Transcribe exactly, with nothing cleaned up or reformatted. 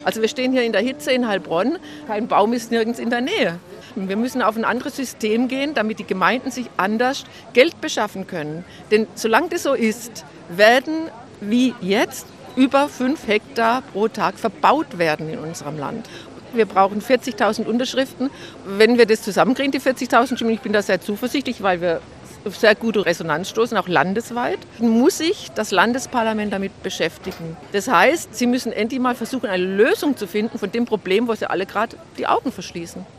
Also wir stehen hier in der Hitze in Heilbronn, kein Baum ist nirgends in der Nähe. Wir müssen auf ein anderes System gehen, damit die Gemeinden sich anders Geld beschaffen können. Denn solange das so ist, werden wie jetzt über fünf Hektar pro Tag verbaut werden in unserem Land. Wir brauchen vierzigtausend Unterschriften. Wenn wir das zusammenkriegen, die vierzigtausend Stimmen, ich bin da sehr zuversichtlich, weil wir auf sehr gute Resonanz stoßen, auch landesweit, muss sich das Landesparlament damit beschäftigen. Das heißt, sie müssen endlich mal versuchen, eine Lösung zu finden von dem Problem, wo sie alle gerade die Augen verschließen.